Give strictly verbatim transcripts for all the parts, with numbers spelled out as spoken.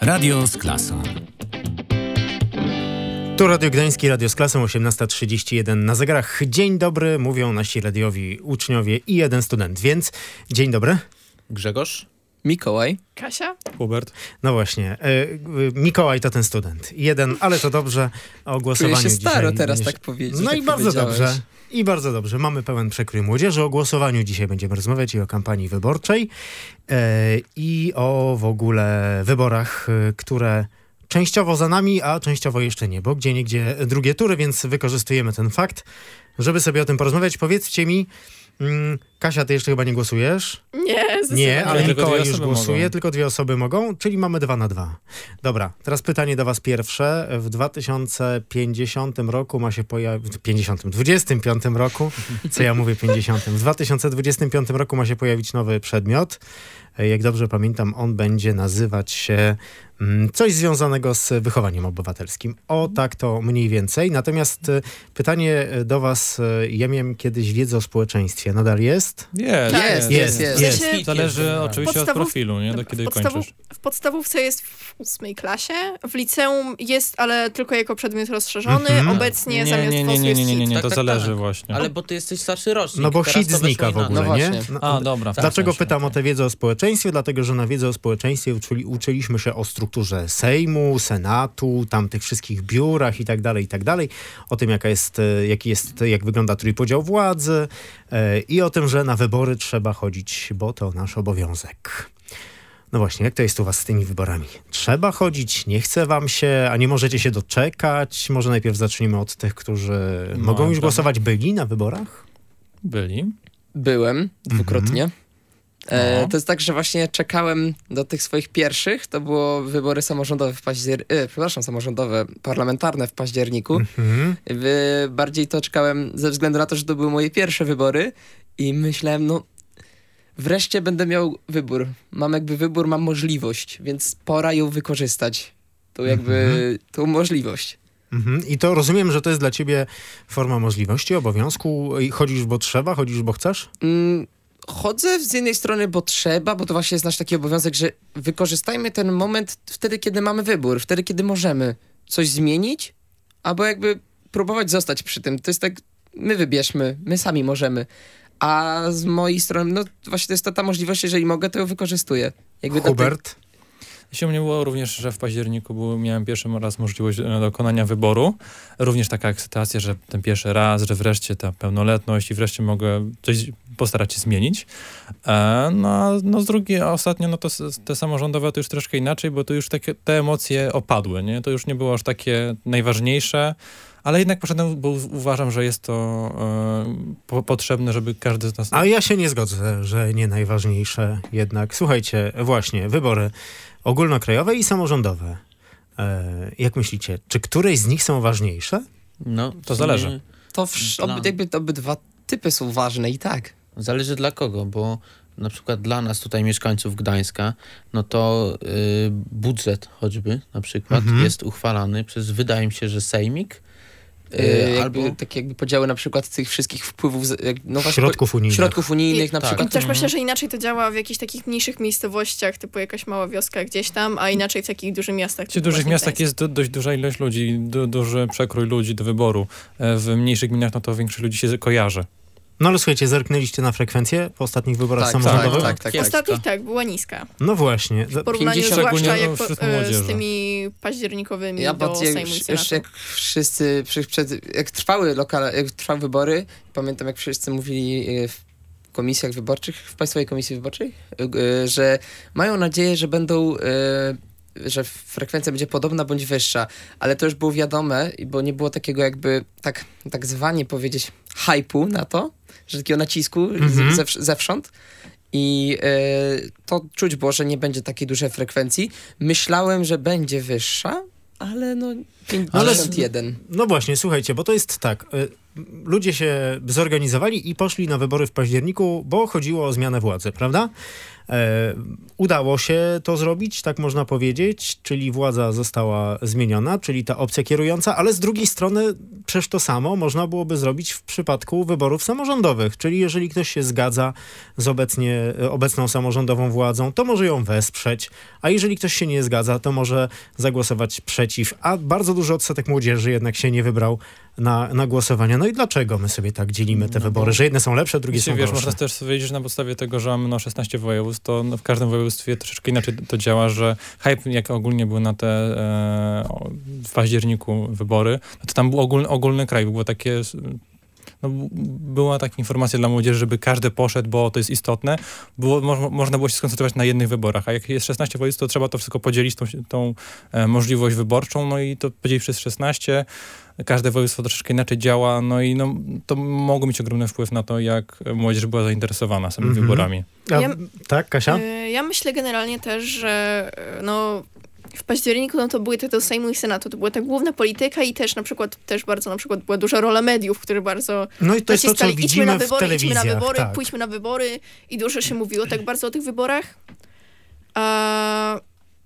Radio z klasą. Tu Radio Gdański, Radio z klasą, osiemnasta trzydzieści jeden na zegarach. Dzień dobry, mówią nasi radiowi uczniowie i jeden student, więc dzień dobry. Grzegorz. Mikołaj. Kasia? Hubert. No właśnie, y, y, Mikołaj to ten student. Jeden, ale to dobrze o głosowaniu Czuję się staro dzisiaj. teraz tak powiedzieć. No tak i bardzo powiedziałeś. dobrze. I bardzo dobrze. Mamy pełen przekrój młodzieży. O głosowaniu dzisiaj będziemy rozmawiać i o kampanii wyborczej e, i o w ogóle wyborach, e, które częściowo za nami, a częściowo jeszcze nie, bo gdzieniegdzie drugie tury, więc wykorzystujemy ten fakt, żeby sobie o tym porozmawiać. Powiedzcie mi, mm, Kasia, ty jeszcze chyba nie głosujesz? Nie, Nie, ale Tylko Mikołaj dwie już osoby głosuje, mogą. tylko dwie osoby mogą, czyli mamy dwa na dwa. Dobra, teraz pytanie do was pierwsze. W dwa tysiące pięćdziesiątym roku ma się pojawić, w pięćdziesiątym, dwudziestym piątym roku, co ja mówię pięćdziesiątym, w dwa tysiące dwudziestym piątym roku ma się pojawić nowy przedmiot. Jak dobrze pamiętam, on będzie nazywać się mm, coś związanego z wychowaniem obywatelskim. O tak to mniej więcej. Natomiast y, pytanie do was, y, ja miałem kiedyś wiedzę o społeczeństwie. Nadal jest? Jest, Jest, jest, jest. jest. W sensie Zależy oczywiście od podstawów- profilu, nie? Do kiedy w, podstawu, kończysz. w podstawówce jest w ósmej klasie, w liceum jest, ale tylko jako przedmiot rozszerzony. Mhm. Obecnie zamiast nie, nie, WOS-u nie, jest nie, nie, nie, hit. nie, Tak, to tak, zależy tak. właśnie. Ale bo ty jesteś starszy rocznik. No bo teraz hit to znika w weszło ogóle, No nie? właśnie. No, A, dobra. w tym Dlaczego sensie, pytam o okej. tę wiedzę o społeczeństwie? Dlatego, że na wiedzę o społeczeństwie uczyli, uczyliśmy się o strukturze Sejmu, Senatu, tam tych wszystkich biurach i tak dalej, i tak dalej. O tym, jaka jest, e, jaki jest, jak wygląda trójpodział władzy e, i o tym, że na wybory trzeba chodzić, bo to nasz obowiązek. No właśnie, jak to jest u was z tymi wyborami? Trzeba chodzić, nie chce wam się, a nie możecie się doczekać? Może najpierw zacznijmy od tych, którzy No, mogą już prawda. głosować, byli na wyborach? Byli. Byłem dwukrotnie. E, No. to jest tak, że właśnie czekałem do tych swoich pierwszych. To było wybory samorządowe w październiku. E, przepraszam, samorządowe, parlamentarne w październiku. Mhm. Wy, bardziej to czekałem ze względu na to, że to były moje pierwsze wybory i myślałem, no wreszcie będę miał wybór. Mam jakby wybór, mam możliwość, więc pora ją wykorzystać. Tą jakby, Mhm. tą możliwość. Mhm. I to rozumiem, że to jest dla ciebie forma możliwości, obowiązku. I chodzisz, bo trzeba, chodzisz, bo chcesz? Mm, chodzę z jednej strony, bo trzeba, bo to właśnie jest nasz taki obowiązek, że wykorzystajmy ten moment wtedy, kiedy mamy wybór, wtedy, kiedy możemy coś zmienić, albo jakby próbować zostać przy tym. To jest tak, my wybierzmy, my sami możemy. A z mojej strony, no właśnie to jest ta, ta możliwość, jeżeli mogę, to ją wykorzystuję. Jakby do tej- Hubert? Się mnie było również, że w październiku był, miałem pierwszy raz możliwość e, dokonania wyboru. Również taka ekscytacja, że ten pierwszy raz, że wreszcie ta pełnoletność i wreszcie mogę coś postarać się zmienić. E, no, a- no z drugiej, a ostatnio no to s- te samorządowe to już troszkę inaczej, bo to już takie, te emocje opadły, nie? To już nie było aż takie najważniejsze, ale jednak poszedłem, bo u- uważam, że jest to e, po, potrzebne, żeby każdy z nas... A ja się nie zgodzę, że nie najważniejsze jednak. Słuchajcie, właśnie, wybory ogólnokrajowe i samorządowe. E, jak myślicie, czy któreś z nich są ważniejsze? No, To w zależy. sumie To wsz- Dla- oby, jakby to obydwa typy są ważne i tak. Zależy dla kogo, bo na przykład dla nas tutaj mieszkańców Gdańska, no to y, budżet choćby na przykład Mhm. jest uchwalany przez, wydaje mi się, że sejmik, Yy, y, jakby, albo... takie jakby podziały na przykład tych wszystkich wpływów, z, jak, no właśnie, Środków unijnych. środków unijnych I- na tak. I przykład. też myślę, że inaczej to działa w jakichś takich mniejszych miejscowościach, typu jakaś mała wioska gdzieś tam, a inaczej w takich dużych miastach. W typu dużych właśnie miastach Gdańsk. jest do, dość duża ilość ludzi, du, duży przekrój ludzi do wyboru. E, W mniejszych gminach no to większość ludzi się kojarzy. No ale słuchajcie, zerknęliście na frekwencję po ostatnich wyborach Tak, samorządowych? tak, tak, W ostatnich tak, była niska. No właśnie. W porównaniu pięćdziesiąt zwłaszcza szczególnie, jak no, po, wśród e, młodzieży. z tymi październikowymi Ja do pod, jak, Sejmu i jeszcze Senatu. jak wszyscy, przy, przed, jak trwały lokale, jak trwały wybory, pamiętam jak wszyscy mówili e, w komisjach wyborczych, w Państwowej Komisji Wyborczej, e, że mają nadzieję, że będą, e, że frekwencja będzie podobna bądź wyższa, ale to już było wiadome, bo nie było takiego jakby, tak, tak zwanie powiedzieć, hypu na to, że takiego nacisku Mhm. z, zew, zewsząd. I e, to czuć było, że nie będzie takiej dużej frekwencji. Myślałem, że będzie wyższa, ale no pięćdziesiąt jeden. No właśnie, słuchajcie, bo to jest tak. Y, ludzie się zorganizowali i poszli na wybory w październiku, bo chodziło o zmianę władzy, prawda? E, udało się to zrobić, tak można powiedzieć, czyli władza została zmieniona, czyli ta opcja kierująca, ale z drugiej strony przecież to samo można byłoby zrobić w przypadku wyborów samorządowych, czyli jeżeli ktoś się zgadza z obecnie, obecną samorządową władzą, to może ją wesprzeć, a jeżeli ktoś się nie zgadza, to może zagłosować przeciw, a bardzo duży odsetek młodzieży jednak się nie wybrał na, na głosowania. No i dlaczego my sobie tak dzielimy te No wybory, bo- że jedne są lepsze, drugie Jeśli są wiesz, gorsze? można też powiedzieć, że na podstawie tego, że mamy no, szesnaście województw, to no, w każdym województwie troszeczkę inaczej to działa, że hype, jak ogólnie były na te e, o, w październiku wybory, no to tam był ogólny, ogólny kraj, było takie... No, b- była taka informacja dla młodzieży, żeby każdy poszedł, bo to jest istotne. Było, mo- można było się skoncentrować na jednych wyborach, a jak jest szesnaście województw, to trzeba to wszystko podzielić, tą, tą e, możliwość wyborczą, no i to podzielić przez szesnaście. Każde województwo troszeczkę inaczej działa, no i no, to mogło mieć ogromny wpływ na to, jak młodzież była zainteresowana samymi Mhm. wyborami. A, Ja- tak, Kasia? Y, Ja myślę generalnie też, że y, no, w październiku no, to były te do Sejmu i Senatu, to była ta główna polityka i też na przykład, też bardzo na przykład była duża rola mediów, które bardzo No i to jest to, co naciskali, idźmy widzimy na w wybory, idźmy telewizjach. na wybory, tak. pójdźmy na wybory i dużo się mówiło tak bardzo o tych wyborach. A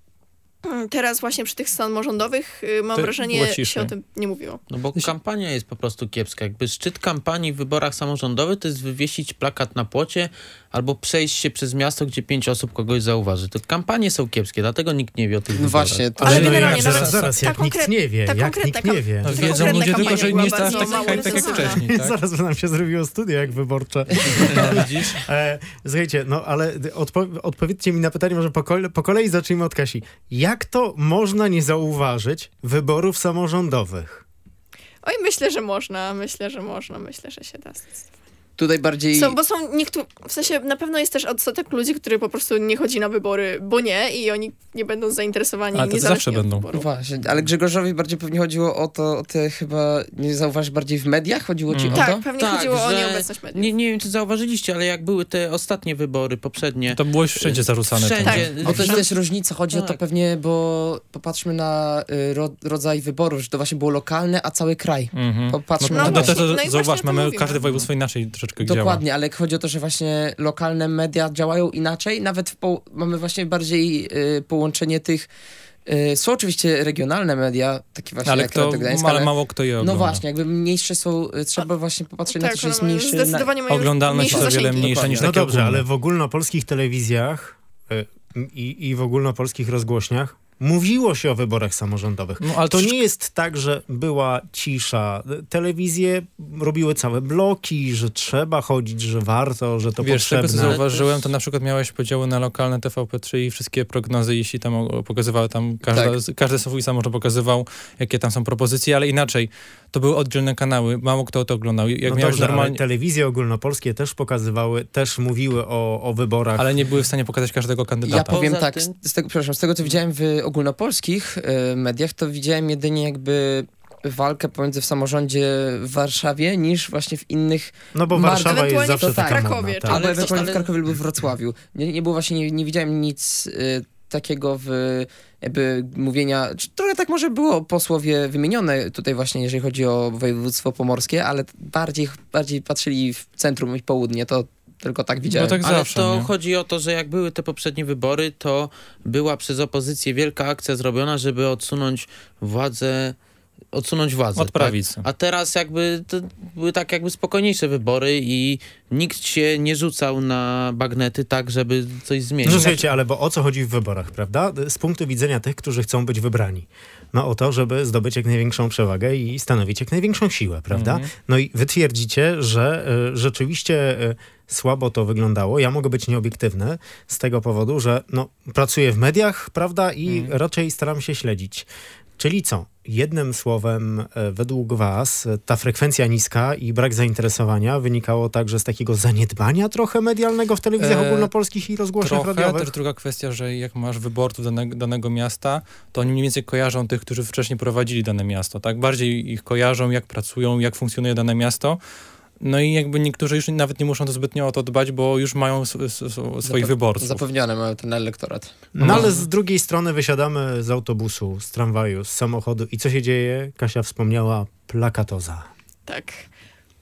teraz właśnie przy tych samorządowych y, mam To wrażenie, było się ciszej. o tym nie mówiło. No bo Jeśli- kampania jest po prostu kiepska. Jakby szczyt kampanii w wyborach samorządowych to jest wywiesić plakat na płocie albo przejść się przez miasto, gdzie pięć osób kogoś zauważy. To kampanie są kiepskie, dlatego nikt nie wie o tych No wyborach. właśnie, to Ale Ale no generalnie jak, nawet zaraz, zaraz, ta jak nikt konkret- nie wie, ta jak konkretna nikt nie kam- wie. No, Ta wiedzą konkretna ludzie tylko, kampania że była nie jest aż bardzo taki mało hype tak jak rozwiązana. wcześniej, tak? Zaraz by nam się zrobiło studio jak wyborcze. No, widzisz? E, słuchajcie, no ale odpo- odpowiedzcie mi na pytanie, może po, kole- po kolei zacznijmy od Kasi. Jak to można nie zauważyć wyborów samorządowych? Oj, myślę, że można, myślę, że można, myślę, że się da. tutaj bardziej... Są, bo są niektórzy, w sensie na pewno jest też odsetek ludzi, który po prostu nie chodzi na wybory, bo nie i oni nie będą zainteresowani Ale to niezależnie zawsze od będą. wyborów. Właśnie, ale Grzegorzowi bardziej pewnie chodziło o to, o te chyba, nie zauważysz bardziej w mediach? Chodziło ci Mm. o Tak, to? pewnie Tak, chodziło o że nieobecność mediów. Nie, nie wiem, czy zauważyliście, ale jak były te ostatnie wybory poprzednie, To było już wszędzie zarzucane. wszędzie. Tak. O to jest też różnica, chodzi o to Tak. pewnie, bo popatrzmy na y, ro, rodzaj wyborów, że to właśnie było lokalne, a cały kraj. Mhm. Popatrzmy No No, na to, to. to, to, właśnie, no i zauważ, właśnie o tym mamy mówimy. każde województwo inaczej troszeczkę działa. Dokładnie, ale chodzi o to, że właśnie lokalne media działają inaczej, nawet w po, mamy właśnie bardziej y, połączenie tych, y, są oczywiście regionalne media, takie właśnie Ale, jak kto, Radio Gdańsk, ale ale mało kto je ogląda. no właśnie, jakby mniejsze są, y, trzeba właśnie popatrzeć na to, Tak, że jest one mniejszy... zdecydowanie mają Oglądalność mniejsze jest o wiele zasięgi. mniejsza niż No takie dobrze, ogólne. ale w ogólnopolskich telewizjach y, i, i w ogólnopolskich rozgłośniach mówiło się o wyborach samorządowych. No, ale To troszeczkę- nie jest tak, że była cisza. Telewizje robiły całe bloki, że trzeba chodzić, że warto, że to Wiesz, z tego co potrzebne. zauważyłem, to na przykład miałeś podziały na lokalne T V P trzy i wszystkie prognozy, jeśli tam o- pokazywały tam, każda, Tak. każdy swój samorząd pokazywał, jakie tam są propozycje, ale inaczej. To były oddzielne kanały, mało kto to oglądał. Jak No miałeś dobrze, normalnie, ale telewizje ogólnopolskie też pokazywały, też mówiły o, o wyborach. ale nie były w stanie pokazać każdego kandydata. Ja powiem Poza tak, tym- z, z tego, przepraszam, z tego co widziałem w ogólnopolskich y, mediach, to widziałem jedynie jakby walkę pomiędzy w samorządzie w Warszawie niż właśnie w innych, No bo Bardzo- Warszawa jest ewentualnie zawsze w taka Krakowie, modna. czy- Tak. albo Ale- ewentualnie ale- w Krakowie lub w Wrocławiu. Nie, nie było właśnie, nie, nie widziałem nic y, takiego w jakby mówienia, czy trochę tak może było posłowie wymienione tutaj właśnie, jeżeli chodzi o województwo pomorskie, ale bardziej, bardziej patrzyli w centrum i południe, to tylko tak widziałem. tak Ale zawsze, to nie? chodzi o to, że jak były te poprzednie wybory, to była przez opozycję wielka akcja zrobiona, żeby odsunąć władzę, odsunąć władzę. Od prawicy. Tak? A teraz jakby to były tak jakby spokojniejsze wybory i nikt się nie rzucał na bagnety tak, żeby coś No zmienić. słuchajcie, ale bo o co chodzi w wyborach, prawda? Z punktu widzenia tych, którzy chcą być wybrani. No o to, żeby zdobyć jak największą przewagę i stanowić jak największą siłę, prawda? Mhm. No i wy twierdzicie, że y, rzeczywiście y, słabo to wyglądało. Ja mogę być nieobiektywny z tego powodu, że no, pracuję w mediach, prawda? I Mhm. raczej staram się śledzić. Czyli co? Jednym słowem, e, według was e, ta frekwencja niska i brak zainteresowania wynikało także z takiego zaniedbania trochę medialnego w telewizjach E, ogólnopolskich i rozgłośniach Trochę, radiowych? też druga kwestia, że jak masz wyborców danego, danego miasta, to oni mniej więcej kojarzą tych, którzy wcześniej prowadzili dane miasto, tak? Bardziej ich kojarzą, jak pracują, jak funkcjonuje dane miasto. No i jakby niektórzy już nawet nie muszą to zbytnio o to dbać, bo już mają s- s- s- swoich Zape- wyborców. Zapewnione mamy ten elektorat. No ale z drugiej strony wysiadamy z autobusu, z tramwaju, z samochodu i co się dzieje? Kasia wspomniała plakatoza. Tak.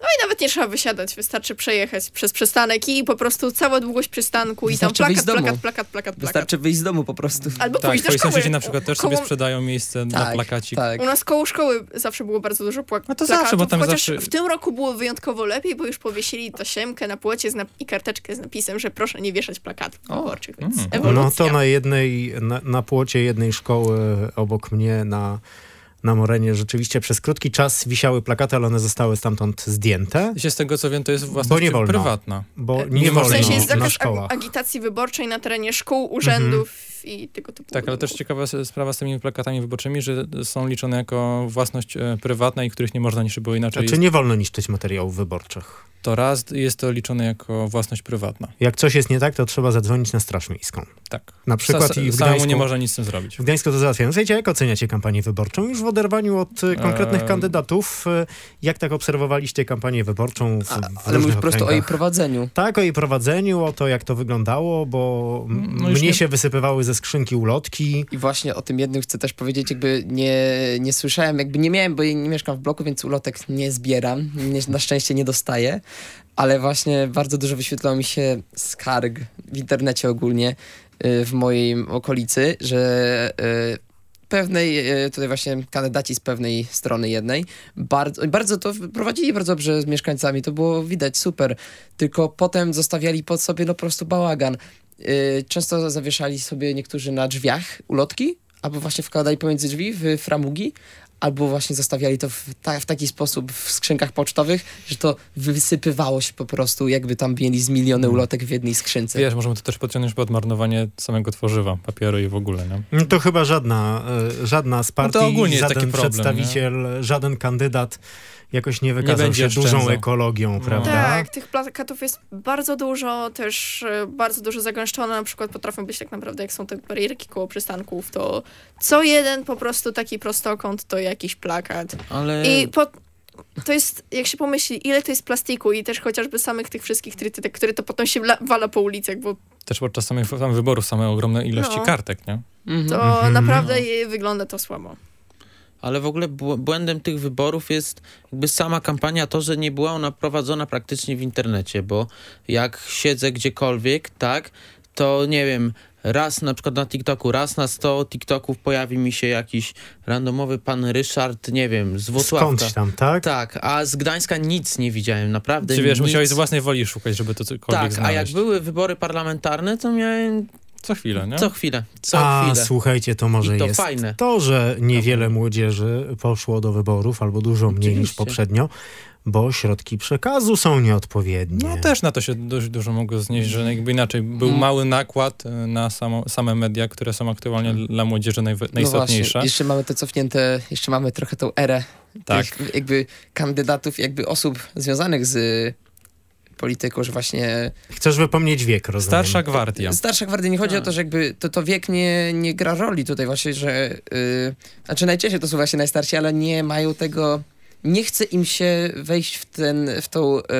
No i nawet nie trzeba wysiadać, wystarczy przejechać przez przystanek i po prostu cała długość przystanku i tam Wystarczy wyjść plakat, z domu. plakat, plakat, plakat, plakat. Wystarczy wyjść z domu po prostu. Albo Tak, pójść do twoi szkoły. sąsiedzi na przykład też Koło- sobie sprzedają miejsce na Tak, plakacik. tak. U nas koło szkoły zawsze było bardzo dużo płak- No to plakatów, zawsze, bo tam chociaż zawsze- w tym roku było wyjątkowo lepiej, bo już powiesili tasiemkę na płocie z nap- i karteczkę z napisem, że proszę nie wieszać plakatów wyborczych, więc Mm. ewolucja. No to na jednej, na, na płocie jednej szkoły obok mnie na, na Morenie rzeczywiście przez krótki czas wisiały plakaty, ale one zostały stamtąd zdjęte, I się z tego co wiem, to jest Bo własność nie wolno. prywatna. bo E, nie w wolno W sensie jest na zakaz szkołach. ag- agitacji wyborczej na terenie szkół, urzędów i tego typu. Tak, ale też budynków. ciekawa s- sprawa z tymi plakatami wyborczymi, że są liczone jako własność e, prywatna i których nie można niszczyć, bo inaczej Znaczy jest, nie wolno niszczyć materiałów wyborczych. to raz jest to liczone jako własność prywatna. Jak coś jest nie tak, to trzeba zadzwonić na Straż Miejską. Tak. Na przykład Sa- i w samemu Gdańsku, nie można nic z tym zrobić. w Gdańsku to załatwiają. Słuchajcie, jak oceniacie kampanię wyborczą? Już w oderwaniu od e, konkretnych Eee. kandydatów. e, Jak tak obserwowaliście kampanię wyborczą w, A, w ale różnych mówisz po prostu o jej okręgach? prowadzeniu. Tak, o jej prowadzeniu, o to, jak to wyglądało, bo m- No już mnie nie- się wysypywały ze skrzynki ulotki. I właśnie o tym jednym chcę też powiedzieć, jakby nie, nie słyszałem, jakby nie miałem, bo ja nie mieszkam w bloku, więc ulotek nie zbieram, nie, na szczęście nie dostaję, ale właśnie bardzo dużo wyświetlało mi się skarg w internecie ogólnie y, w mojej okolicy, że y, pewnej, y, tutaj właśnie kandydaci z pewnej strony jednej, bardzo, bardzo to prowadzili bardzo dobrze z mieszkańcami, to było widać, super, tylko potem zostawiali pod sobie no po prostu bałagan. Y, Często zawieszali sobie niektórzy na drzwiach ulotki, albo właśnie wkładali pomiędzy drzwi w framugi, albo właśnie zostawiali to w, ta, w taki sposób w skrzynkach pocztowych, że to wysypywało się po prostu, jakby tam mieli z miliony ulotek w jednej skrzynce. Wiesz, możemy to też podciągnąć pod marnowanie samego tworzywa, papieru i w ogóle, nie? No to chyba żadna, e, żadna z partii, No to ogólnie jest żaden taki problem, przedstawiciel, żaden kandydat jakoś nie wykazał będzie się dużą oszczędzał. ekologią, No. prawda? Tak, tych plakatów jest bardzo dużo, też e, bardzo dużo zagęszczone, na przykład potrafią być tak naprawdę, jak są te barierki koło przystanków, to co jeden po prostu taki prostokąt to jakiś plakat. Ale I po, to jest, jak się pomyśli, ile to jest plastiku i też chociażby samych tych wszystkich trytytek, które to potem się wla, wala po ulicach, bo Też podczas samych samych wyborów same ogromne ilości No. kartek, nie? Mhm. to Mhm. naprawdę je- wygląda to słabo. Ale w ogóle bł- błędem tych wyborów jest jakby sama kampania, to, że nie była ona prowadzona praktycznie w internecie, bo jak siedzę gdziekolwiek, tak, to nie wiem, raz na przykład na TikToku, raz na sto TikToków pojawi mi się jakiś randomowy pan Ryszard, nie wiem, z Włocławka. Skądś tam, tak? Tak, a z Gdańska nic nie widziałem, naprawdę Czy wiesz, nic. musiałeś z własnej woli szukać, żeby to cokolwiek Tak, znaleźć. a jak były wybory parlamentarne, to miałem Co chwilę, nie? co chwilę, co A chwilę. słuchajcie, to może I to jest fajne. to, że niewiele młodzieży poszło do wyborów, albo dużo mniej niż Oczywiście. poprzednio, bo środki przekazu są nieodpowiednie. No też na to się dość dużo mogło znieść, że jakby inaczej był Mm. mały nakład e, na samo, same media, które są aktualnie dla młodzieży najw- No najistotniejsze. właśnie, jeszcze mamy to cofnięte, jeszcze mamy trochę tą erę Tak. tych jakby kandydatów, jakby osób związanych z polityką, że właśnie Chcesz wypomnieć wiek, rozumiem. Starsza gwardia. Starsza gwardia, nie chodzi Tak. o to, że jakby to, to wiek nie, nie gra roli tutaj właśnie, że yy, znaczy najczęściej to są właśnie najstarsi, ale nie mają tego, nie chce im się wejść w ten, w tą, yy,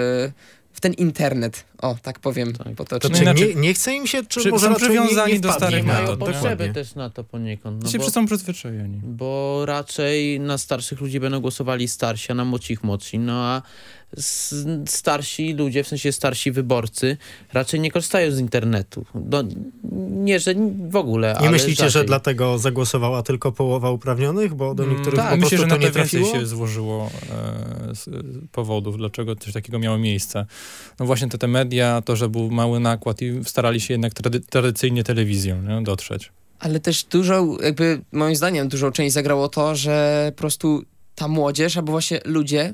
w ten internet, o tak powiem Tak. To potocznie. czy inaczej- nie, nie chce im się, czy Przy- może są raczej nie, przywiązani nie do wpadli starych na mają to? metod, potrzeby Dokładnie. też na to poniekąd. No No się bo, są przyzwyczajeni. bo raczej na starszych ludzi będą głosowali starsi, a na młodszych młodsi. No a s- starsi ludzie, w sensie starsi wyborcy, raczej nie korzystają z internetu. No, nie, że w ogóle, Nie ale myślicie, że rzadziej. dlatego zagłosowała tylko połowa uprawnionych, bo do Mm, niektórych tak, po Myślę, prostu że to na nie to więcej trafiło? się złożyło e, z, powodów, dlaczego coś takiego miało miejsce. No właśnie te, te media, to, że był mały nakład i starali się jednak trady, tradycyjnie telewizją, nie, dotrzeć. Ale też dużą, jakby moim zdaniem dużą część zagrało to, że po prostu ta młodzież, albo właśnie ludzie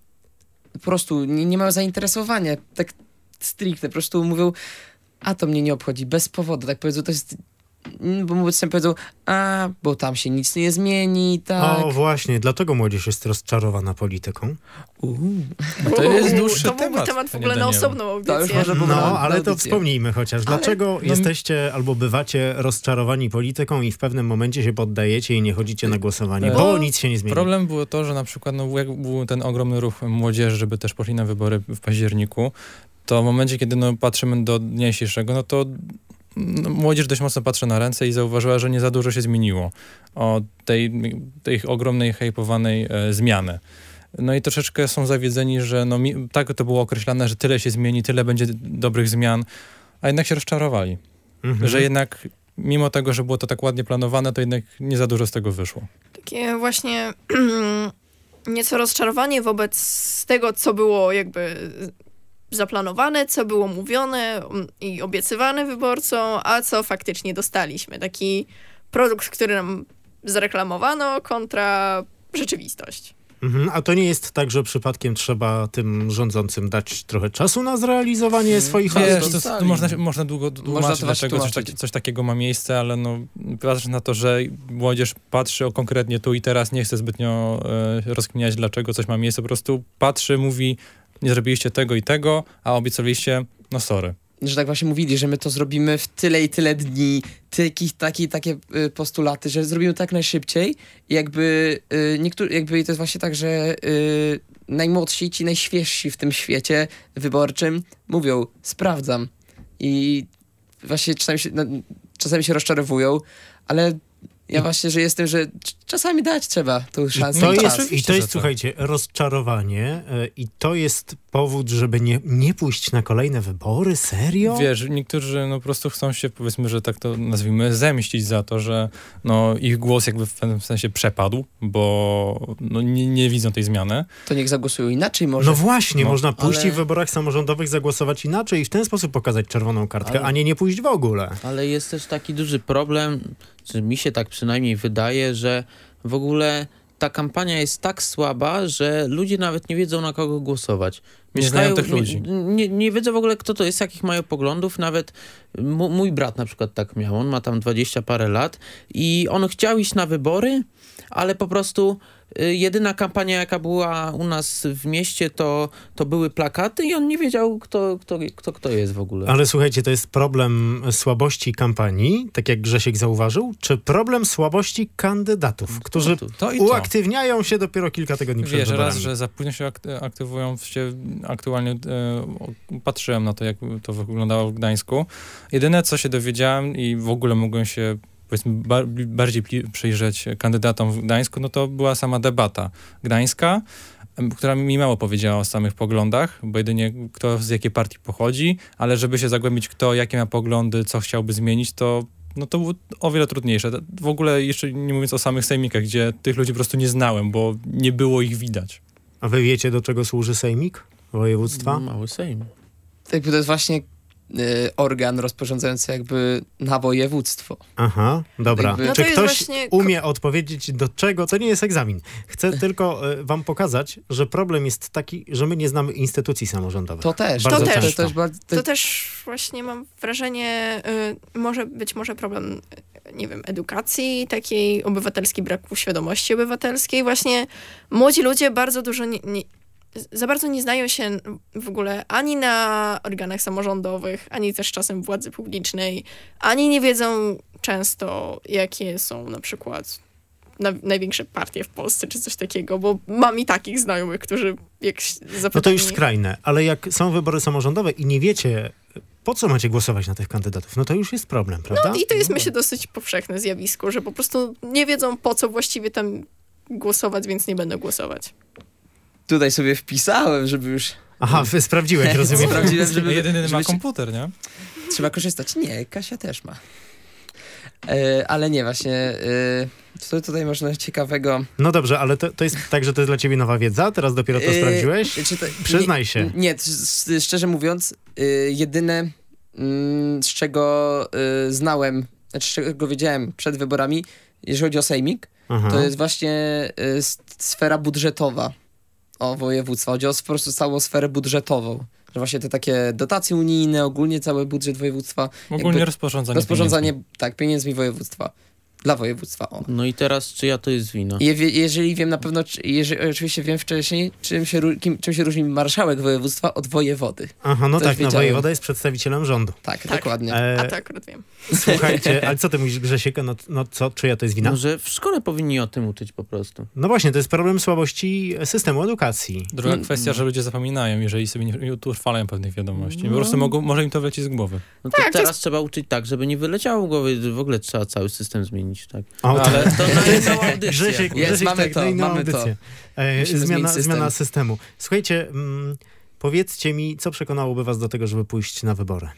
po prostu nie, nie mają zainteresowania, tak stricte, po prostu mówią, a to mnie nie obchodzi, bez powodu, tak powiedzą, to jest, mm, bo mówią, sobie powiedzą, a, bo tam się nic nie zmieni, tak. O właśnie, dlatego młodzież jest rozczarowana polityką. No to jest Uuu, dłuższy To byłby temat, temat w panie ogóle na Danielu. osobną To już audycję. może było na- No, na ale to audycję. wspomnijmy chociaż. Dlaczego no- jesteście albo bywacie rozczarowani polityką i w pewnym momencie się poddajecie i nie chodzicie na głosowanie, E, bo no, nic się nie zmieni. Problem było to, że na przykład no, jak był ten ogromny ruch młodzieży, żeby też poszli na wybory w październiku, to w momencie, kiedy no, patrzymy do dnia dzisiejszego, no to no, młodzież dość mocno patrzy na ręce i zauważyła, że nie za dużo się zmieniło od tej, tej ogromnej, hejpowanej e, zmiany. No i troszeczkę są zawiedzeni, że no, mi, tak to było określane, że tyle się zmieni, tyle będzie dobrych zmian, a jednak się rozczarowali. Mhm. Że jednak mimo tego, że było to tak ładnie planowane, to jednak nie za dużo z tego wyszło. Takie właśnie nieco rozczarowanie wobec tego, co było jakby zaplanowane, co było mówione i obiecywane wyborcom, a co faktycznie dostaliśmy. Taki produkt, który nam zareklamowano kontra rzeczywistość. Mhm. A to nie jest tak, że przypadkiem trzeba tym rządzącym dać trochę czasu na zrealizowanie swoich Wiesz, hasł? to, to, to można, można długo tłumaczyć, to dlaczego coś, tłumaczyć. taki, coś takiego ma miejsce, ale no, patrz na to, że młodzież patrzy o konkretnie tu i teraz, nie chce zbytnio e, rozkminiać, dlaczego coś ma miejsce, po prostu patrzy, mówi, nie zrobiliście tego i tego, a obiecaliście, no sorry. Że tak właśnie mówili, że my to zrobimy w tyle i tyle dni, taki, taki, takie y, postulaty, że zrobimy tak najszybciej i jakby y, niektórzy, jakby to jest właśnie tak, że y, najmłodsi, ci najświeżsi w tym świecie wyborczym mówią, sprawdzam i właśnie czasami się, no, czasami się rozczarowują, ale ja właśnie, że jestem, że czasami dać trzeba tą szansę. To i jest, czas. I to jest, że tak. słuchajcie, rozczarowanie y, i to jest powód, żeby nie, nie pójść na kolejne wybory? Serio? Wiesz, niektórzy no po prostu chcą się, powiedzmy, że tak to nazwijmy, zemścić za to, że no ich głos jakby w pewnym sensie przepadł, bo no, nie, nie widzą tej zmiany. To niech zagłosują inaczej może. No właśnie, No, można pójść ale- i w wyborach samorządowych zagłosować inaczej i w ten sposób pokazać czerwoną kartkę, Ale- a nie nie pójść w ogóle. Ale jest też taki duży problem, czy mi się tak przynajmniej wydaje, że w ogóle ta kampania jest tak słaba, że ludzie nawet nie wiedzą, na kogo głosować. Nie znają tych nie- ludzi. Nie, nie wiedzą w ogóle, kto to jest, jakich mają poglądów. Nawet m- mój brat na przykład tak miał. On ma tam dwadzieścia parę lat i on chciał iść na wybory, ale po prostu y, jedyna kampania, jaka była u nas w mieście, to, to były plakaty i on nie wiedział, kto, kto, kto, kto jest w ogóle. Ale słuchajcie, to jest problem słabości kampanii, tak jak Grzesiek zauważył, czy problem słabości kandydatów, którzy To i to. uaktywniają się dopiero kilka tygodni przed Wiesz, wyborami? raz, że za późno się ak- aktywują, się aktualnie e, patrzyłem na to, jak to wyglądało w Gdańsku. Jedyne, co się dowiedziałem i w ogóle mogłem się powiedzmy bar- bardziej pli- przyjrzeć kandydatom w Gdańsku, no to była sama debata gdańska, em, która mi mało powiedziała o samych poglądach, bo jedynie kto z jakiej partii pochodzi, ale żeby się zagłębić, kto jakie ma poglądy, co chciałby zmienić, to no to było o wiele trudniejsze. W ogóle jeszcze nie mówiąc o samych sejmikach, gdzie tych ludzi po prostu nie znałem, bo nie było ich widać. A wy wiecie, do czego służy sejmik województwa? Mały Sejm. Jakby to jest właśnie y, organ rozporządzający jakby na województwo. Aha, dobra. Jakby- No Czy to jest ktoś właśnie- umie odpowiedzieć do czego? To nie jest egzamin. Chcę tylko e, wam pokazać, że problem jest taki, że my nie znamy instytucji samorządowych. To też. Bardzo to, często. To, też bardzo, to, To też właśnie mam wrażenie, y, może być może problem, y, nie wiem, edukacji takiej obywatelskiej, braku świadomości obywatelskiej. Właśnie młodzi ludzie bardzo dużo nie, nie, za bardzo nie znają się w ogóle ani na organach samorządowych, ani też czasem władzy publicznej, ani nie wiedzą często, jakie są na przykład na, największe partie w Polsce, czy coś takiego, bo mam i takich znajomych, którzy jak się zapytani... No to już skrajne, ale jak są wybory samorządowe i nie wiecie, po co macie głosować na tych kandydatów, no to już jest problem, prawda? No i to jest, myślę, dosyć powszechne zjawisko, że po prostu nie wiedzą, po co właściwie tam głosować, więc nie będą głosować. tutaj sobie wpisałem, żeby już... Aha, wy sprawdziłeś, rozumiem. Sprawdziłem, żeby, Jedyny ma żeby się, komputer, nie? trzeba korzystać. Nie, Kasia też ma. E, ale nie, właśnie, e, co tutaj można ciekawego... No dobrze, ale to, to jest tak, że to jest dla ciebie nowa wiedza? Teraz dopiero to E, sprawdziłeś? czy to- Przyznaj nie, się. Nie, t- s- szczerze mówiąc, y, jedyne mm, z czego y, znałem, znaczy z czego wiedziałem przed wyborami, jeżeli chodzi o sejmik, Aha. to jest właśnie y, s- sfera budżetowa o województwa. Chodzi o po prostu całą sferę budżetową. Że właśnie te takie dotacje unijne, ogólnie cały budżet województwa, Ogólnie jakby rozporządzanie rozporządzanie, pieniędzmi. tak, pieniędzmi województwa. Dla województwa, o. No i teraz czyja to jest wina? Je, wie- jeżeli wiem na pewno, czy, jeżeli, oczywiście wiem wcześniej, czym się, ró- kim, czym się różni marszałek województwa od wojewody. Aha, no Też tak, no wiedziałem. wojewoda jest przedstawicielem rządu. Tak, Tak. dokładnie. E, A to akurat wiem. Słuchajcie, ale co ty mówisz, Grzesiek? No, no co, czyja to jest wina? No, że w szkole powinni o tym uczyć po prostu. No właśnie, to jest problem słabości systemu edukacji. Druga No, kwestia, no. że ludzie zapominają, jeżeli sobie nie, nie utrwalają pewnych wiadomości. No. Po prostu mogą, może im to wlecieć z głowy. No to Tak, to teraz trzeba uczyć tak, żeby nie wyleciało w głowie, w ogóle trzeba cały system zmienić. zmienić, tak. O, No, ale To na inną audycję. Grzesiek, Jest, Grzesiek, mamy tak, to, na inną mamy to. audycję. E, Musimy zmiana, zmienić system. zmiana systemu. Słuchajcie, mm, powiedzcie mi, co przekonałoby was do tego, żeby pójść na wybory?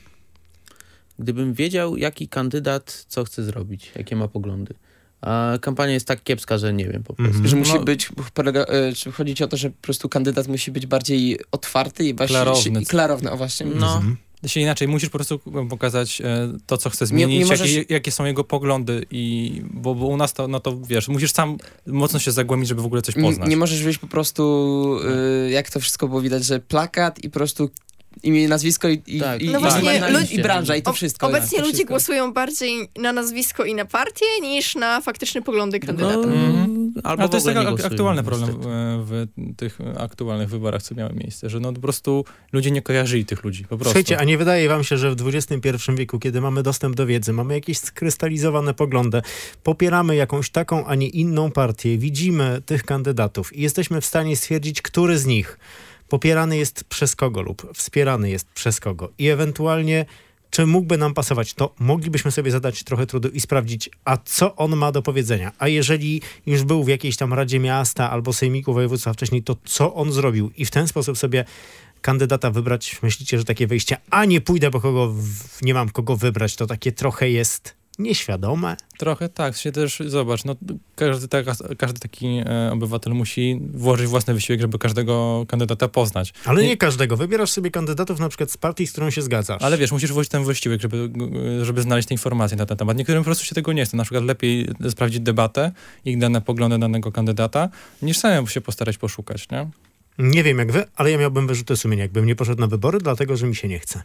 Gdybym wiedział, jaki kandydat co chce zrobić, jakie ma poglądy. A kampania jest tak kiepska, że nie wiem po prostu. Mhm. Że musi No. być, polega, e, czy chodzi ci o to, że po prostu kandydat musi być bardziej otwarty i właśnie Klarowny. i klarowny, o właśnie. No. Mhm. Się inaczej, musisz po prostu pokazać e, to, co chce zmienić, nie możesz- jakie, jakie są jego poglądy i bo, bo u nas to, no to wiesz, musisz sam mocno się zagłębić, żeby w ogóle coś Nie, poznać. nie możesz wyjść po prostu, y, jak to wszystko było widać, że plakat i po prostu imię, nazwisko i, i, Tak. i, No i, właśnie, i, ludzi- i branża i to Ob- wszystko. Obecnie to ludzie wszystko. głosują bardziej na nazwisko i na partię, niż na faktyczne poglądy kandydata. No, Mhm. albo Ale to jest w ogóle taki nie ak- głosują, aktualny problem niestety. e, w tych aktualnych wyborach, co miały miejsce, że no po prostu ludzie nie kojarzyli tych ludzi, po prostu. Słuchajcie, a nie wydaje wam się, że w dwudziestym pierwszym wieku, kiedy mamy dostęp do wiedzy, mamy jakieś skrystalizowane poglądy, popieramy jakąś taką, a nie inną partię, widzimy tych kandydatów i jesteśmy w stanie stwierdzić, który z nich popierany jest przez kogo lub wspierany jest przez kogo i ewentualnie czy mógłby nam pasować, to moglibyśmy sobie zadać trochę trudu i sprawdzić, a co on ma do powiedzenia. A jeżeli już był w jakiejś tam Radzie Miasta albo Sejmiku Województwa wcześniej, to co on zrobił? I w ten sposób sobie kandydata wybrać. Myślicie, że takie wyjście, a nie pójdę, bo kogo w, nie mam kogo wybrać, to takie trochę jest nieświadome? Trochę tak, się też, zobacz, no każdy, taka, każdy taki e, obywatel musi włożyć własny wysiłek, żeby każdego kandydata poznać. Ale Nie- nie każdego. Wybierasz sobie kandydatów na przykład z partii, z którą się zgadzasz. Ale wiesz, musisz włożyć ten wysiłek, żeby, żeby znaleźć te informacje na ten temat. Niektórym po prostu się tego nie chce. Na przykład lepiej sprawdzić debatę i dane poglądy danego kandydata, niż samemu się postarać poszukać, nie? Nie wiem jak wy, ale ja miałbym wyrzuty sumienia, jakbym nie poszedł na wybory, dlatego, że mi się nie chce.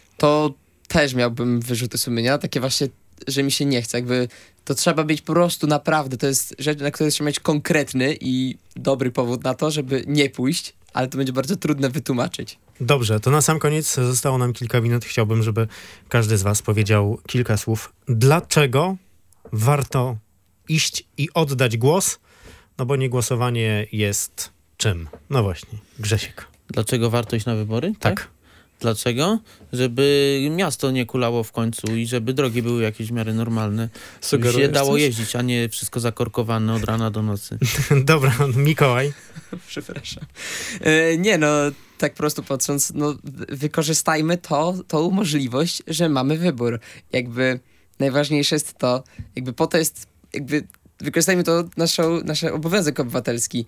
To też miałbym wyrzuty sumienia, takie właśnie, że mi się nie chce. Jakby to trzeba być po prostu naprawdę, to jest rzecz, na której trzeba mieć konkretny i dobry powód na to, żeby nie pójść, ale to będzie bardzo trudne wytłumaczyć. Dobrze, to na sam koniec zostało nam kilka minut. Chciałbym, żeby każdy z was powiedział kilka słów. Dlaczego warto iść i oddać głos? No bo niegłosowanie jest czym? No właśnie, Grzesiek. Dlaczego warto iść na wybory? Tak. Dlaczego? Żeby miasto nie kulało w końcu i żeby drogi były jakieś w miarę normalne. Żeby się Sugerujesz dało coś? jeździć, a nie wszystko zakorkowane od rana do nocy. Dobra, Mikołaj. Przepraszam. E, nie no, tak po prostu patrząc, no wykorzystajmy to, tą możliwość, że mamy wybór. Jakby najważniejsze jest to, jakby po to jest, jakby wykorzystajmy to naszą, nasz obowiązek obywatelski.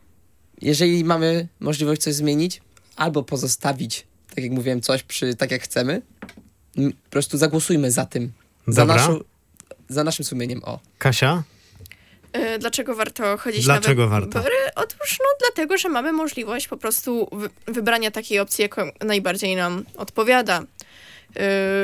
Jeżeli mamy możliwość coś zmienić, albo pozostawić, tak jak mówiłem, coś przy, tak jak chcemy, m, po prostu zagłosujmy za tym. Za, Dobra. naszą, za naszym sumieniem, o. Kasia? Y, Dlaczego warto chodzić Dlaczego na warto? wybory? Otóż no dlatego, że mamy możliwość po prostu wy- wybrania takiej opcji, jaka najbardziej nam odpowiada. Y,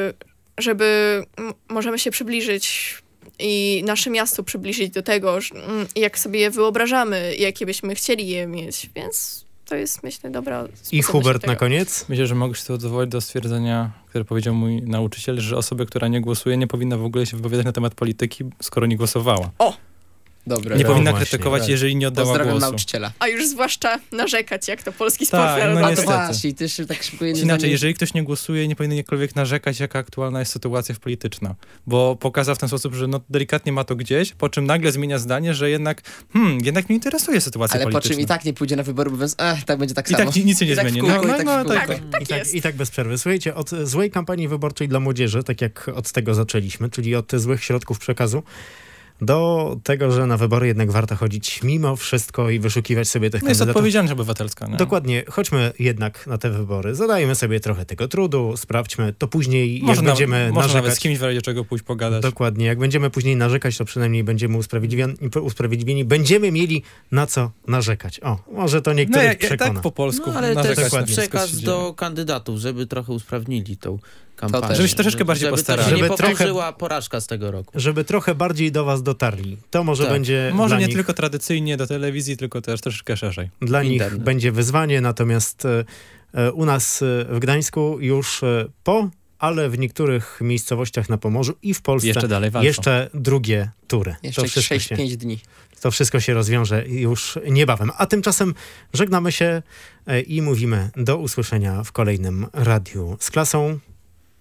Żeby m- możemy się przybliżyć i nasze miasto przybliżyć do tego, że, mm, jak sobie je wyobrażamy, jakie byśmy chcieli je mieć, więc to jest, myślę, dobra I sposobność Hubert do na tego. koniec? Myślę, że mogę się odwołać do stwierdzenia, które powiedział mój nauczyciel, że osoba, która nie głosuje, nie powinna w ogóle się wypowiadać na temat polityki, skoro nie głosowała. Dobre. Nie No powinna właśnie, krytykować, tak. jeżeli nie oddała Pozdrawiam głosu. nauczyciela. A już zwłaszcza narzekać, jak to polski sport Tak, no narodowy. A to niestety. właśnie, ty się tak szybko nie Inaczej, jeżeli ktoś nie głosuje, nie powinien jakkolwiek narzekać, jaka aktualna jest sytuacja polityczna. Bo pokazał w ten sposób, że no, delikatnie ma to gdzieś, po czym nagle zmienia zdanie, że jednak, hmm, jednak mnie interesuje sytuacja Ale po polityczna. czym i tak nie pójdzie na wybory, mówiąc, eh, tak będzie tak I samo. tak nic się nie I tak w zmieni. kółko, No, i tak no, w no, kółko. tak. I tak, jest. I tak bez przerwy. Słuchajcie, od złej kampanii wyborczej dla młodzieży, tak jak od tego zaczęliśmy, czyli od złych środków przekazu, do tego, że na wybory jednak warto chodzić mimo wszystko i wyszukiwać sobie tych No jest kandydatów. odpowiedzialność obywatelska. Nie? Dokładnie. Chodźmy jednak na te wybory. Zadajmy sobie trochę tego trudu, sprawdźmy. To później, Można, jak będziemy nawet, można narzekać... nawet z kimś w razie czego pójść pogadać. Dokładnie. Jak będziemy później narzekać, to przynajmniej będziemy usprawiedliwieni, usprawiedliwieni. Będziemy mieli na co narzekać. O, może to No, niektórych jak, przekona. tak po polsku. No, ale narzekać też na Dokładnie. wszystko, co się przekaz dzieje. do kandydatów, żeby trochę usprawnili tą kampanię. też. Żeby się troszeczkę bardziej żeby postarali. To się nie Żeby trochę- powtórzyła porażka z tego roku. Żeby trochę bardziej do was dotarli. To może Tak. będzie Może dla nie nich, tylko tradycyjnie do telewizji, tylko też troszeczkę szerzej. dla nich Internet. będzie wyzwanie, natomiast e, e, u nas e, w Gdańsku już e, po, ale w niektórych miejscowościach na Pomorzu i w Polsce Jeszcze dalej walczą. jeszcze drugie tury. Jeszcze to wszystko sześć się pięć dni. To wszystko się rozwiąże już niebawem. A tymczasem żegnamy się e, i mówimy do usłyszenia w kolejnym Radiu z Klasą.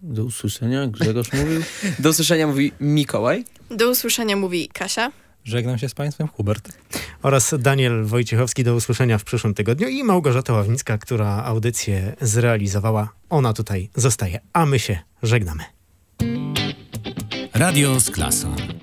Do usłyszenia, Grzegorz mówił. Do usłyszenia mówi Mikołaj. Do usłyszenia mówi Kasia. Żegnam się z państwem, Hubert. Oraz Daniel Wojciechowski. Do usłyszenia w przyszłym tygodniu i Małgorzata Ławnicka, która audycję zrealizowała. Ona tutaj zostaje, a my się żegnamy. Radio z klasą.